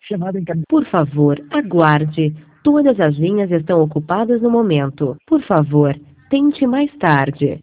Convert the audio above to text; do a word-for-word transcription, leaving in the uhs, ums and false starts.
Chamada encaminhada. Por favor, aguarde. Todas as linhas estão ocupadas no momento. Por favor, tente mais tarde.